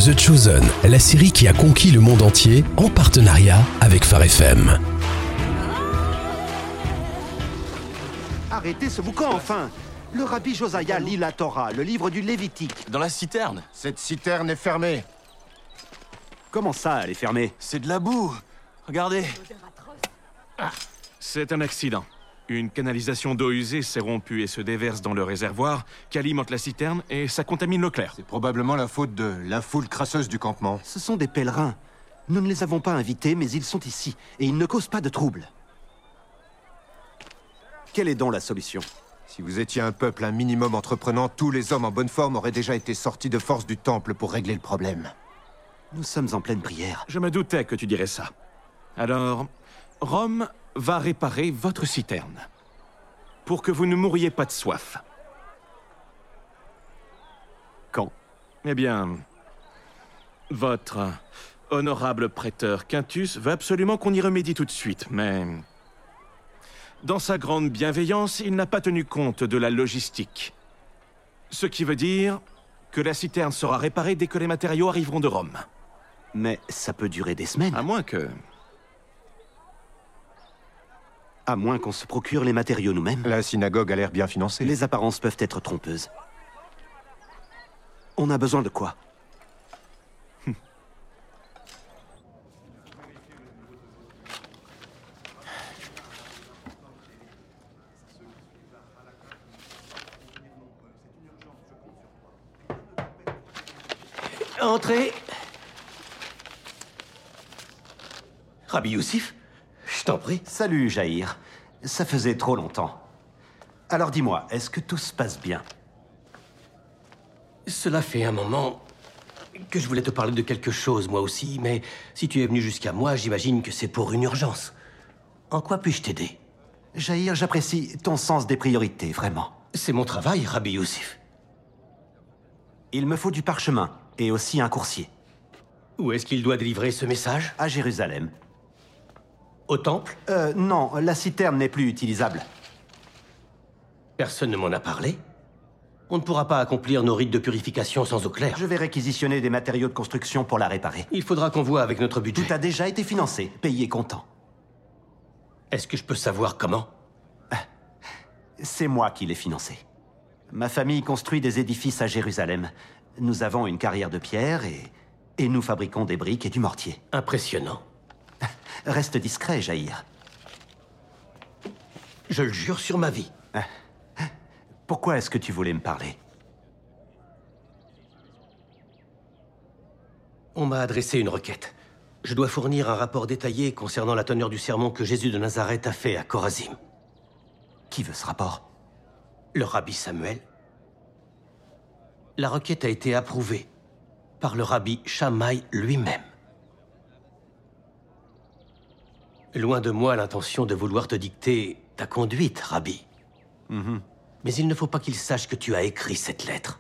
The Chosen, la série qui a conquis le monde entier en partenariat avec Phare FM. Arrêtez ce boucan, enfin! Le rabbi Josiah lit la Torah, le livre du Lévitique. Dans la citerne. Cette citerne est fermée. Comment ça, elle est fermée? C'est de la boue. Regardez. C'est un accident. Une canalisation d'eau usée s'est rompue et se déverse dans le réservoir qui alimente la citerne et ça contamine l'eau claire. C'est probablement la faute de la foule crasseuse du campement. Ce sont des pèlerins. Nous ne les avons pas invités, mais ils sont ici, et ils ne causent pas de trouble. Quelle est donc la solution? Si vous étiez un peuple un minimum entreprenant, tous les hommes en bonne forme auraient déjà été sortis de force du temple pour régler le problème. Nous sommes en pleine prière. Je me doutais que tu dirais ça. Alors, Rome va réparer votre citerne. Pour que vous ne mouriez pas de soif. Quand? Eh bien, votre honorable prêteur Quintus veut absolument qu'on y remédie tout de suite, mais... dans sa grande bienveillance, il n'a pas tenu compte de la logistique. Ce qui veut dire que la citerne sera réparée dès que les matériaux arriveront de Rome. Mais ça peut durer des semaines. À moins que... À moins qu'on se procure les matériaux nous-mêmes. La synagogue a l'air bien financée. Les apparences peuvent être trompeuses. On a besoin de quoi? Entrez. Rabbi Youssif, je t'en prie. Salut, Jaïr. Ça faisait trop longtemps. Alors dis-moi, est-ce que tout se passe bien? Cela fait un moment que je voulais te parler de quelque chose, moi aussi, mais si tu es venu jusqu'à moi, j'imagine que c'est pour une urgence. En quoi puis-je t'aider? Jaïr, j'apprécie ton sens des priorités, vraiment. C'est mon travail, Rabbi Youssif. Il me faut du parchemin, et aussi un coursier. Où est-ce qu'il doit délivrer ce message? À Jérusalem. Au temple? Non, la citerne n'est plus utilisable. Personne ne m'en a parlé. On ne pourra pas accomplir nos rites de purification sans eau claire. Je vais réquisitionner des matériaux de construction pour la réparer. Il faudra qu'on voie avec notre budget. Tout a déjà été financé, payé comptant. Est-ce que je peux savoir comment? C'est moi qui l'ai financé. Ma famille construit des édifices à Jérusalem. Nous avons une carrière de pierre et nous fabriquons des briques et du mortier. Impressionnant. Reste discret, Jaïr. Je le jure sur ma vie. Pourquoi est-ce que tu voulais me parler? On m'a adressé une requête. Je dois fournir un rapport détaillé concernant la teneur du sermon que Jésus de Nazareth a fait à Chorazim. Qui veut ce rapport? Le rabbi Samuel. La requête a été approuvée par le rabbi Shammai lui-même. Loin de moi l'intention de vouloir te dicter ta conduite, rabbi. Mais il ne faut pas qu'il sache que tu as écrit cette lettre.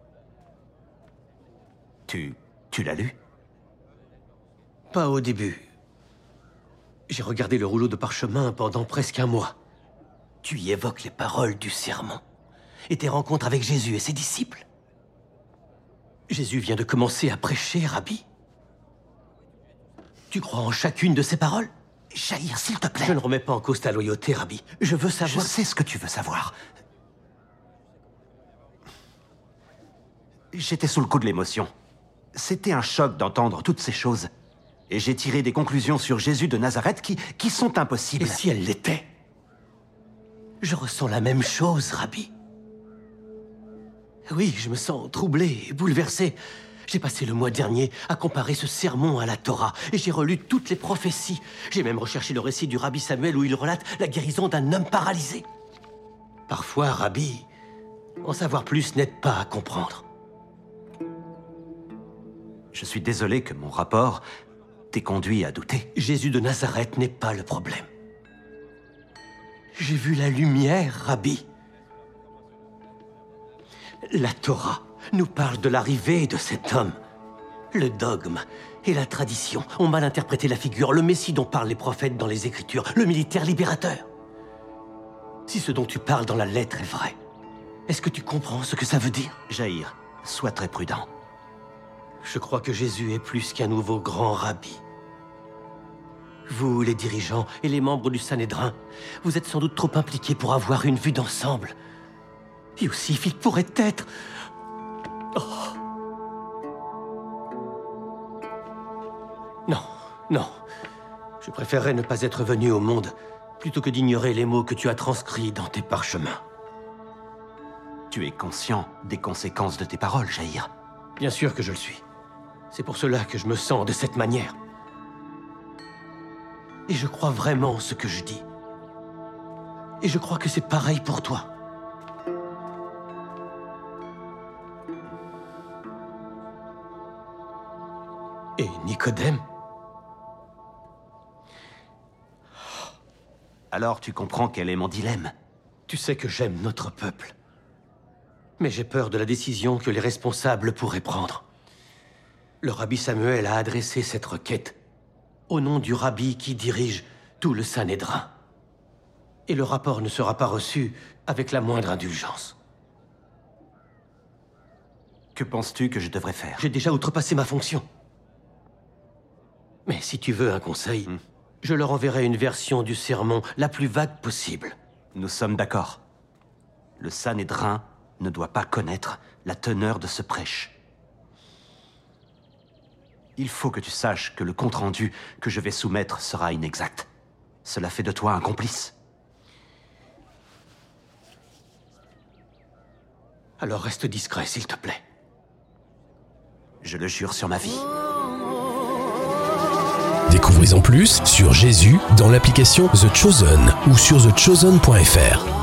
Tu l'as lu? Pas au début. J'ai regardé le rouleau de parchemin pendant presque un mois. Tu y évoques les paroles du sermon et tes rencontres avec Jésus et ses disciples. Jésus vient de commencer à prêcher, Rabbi. Tu crois en chacune de ces paroles? Jaïr, s'il te plaît. Je ne remets pas en cause ta loyauté, Rabbi. Je veux savoir... Je sais ce que tu veux savoir. J'étais sous le coup de l'émotion. C'était un choc d'entendre toutes ces choses. Et j'ai tiré des conclusions sur Jésus de Nazareth qui sont impossibles. Et si elles l'étaient? Je ressens la même chose, Rabbi. Oui, je me sens troublé et bouleversé. J'ai passé le mois dernier à comparer ce sermon à la Torah et j'ai relu toutes les prophéties. J'ai même recherché le récit du rabbi Samuel où il relate la guérison d'un homme paralysé. Parfois, Rabbi, en savoir plus n'aide pas à comprendre. Je suis désolé que mon rapport t'ait conduit à douter. Jésus de Nazareth n'est pas le problème. J'ai vu la lumière, Rabbi. La Torah nous parle de l'arrivée de cet homme. Le dogme et la tradition ont mal interprété la figure, le Messie dont parlent les prophètes dans les Écritures, le militaire libérateur. Si ce dont tu parles dans la lettre est vrai, est-ce que tu comprends ce que ça veut dire? Jaïr, sois très prudent. Je crois que Jésus est plus qu'un nouveau grand rabbi. Vous, les dirigeants et les membres du Sanhédrin, vous êtes sans doute trop impliqués pour avoir une vue d'ensemble. Youssif, il pourrait être... Oh. Non, non. Je préférerais ne pas être venu au monde plutôt que d'ignorer les mots que tu as transcrits dans tes parchemins. Tu es conscient des conséquences de tes paroles, Jaïr. Bien sûr que je le suis. C'est pour cela que je me sens de cette manière. Et je crois vraiment ce que je dis. Et je crois que c'est pareil pour toi. Et Nicodème? Alors tu comprends quel est mon dilemme. Tu sais que j'aime notre peuple. Mais j'ai peur de la décision que les responsables pourraient prendre. Le rabbi Samuel a adressé cette requête au nom du rabbi qui dirige tout le Sanhédrin. Et le rapport ne sera pas reçu avec la moindre indulgence. Que penses-tu que je devrais faire? J'ai déjà outrepassé ma fonction. Mais si tu veux un conseil, je leur enverrai une version du sermon la plus vague possible. Nous sommes d'accord. Le Sanhédrin ne doit pas connaître la teneur de ce prêche. Il faut que tu saches que le compte-rendu que je vais soumettre sera inexact. Cela fait de toi un complice. Alors reste discret, s'il te plaît. Je le jure sur ma vie. Découvrez en plus sur Jésus dans l'application The Chosen ou sur thechosen.fr.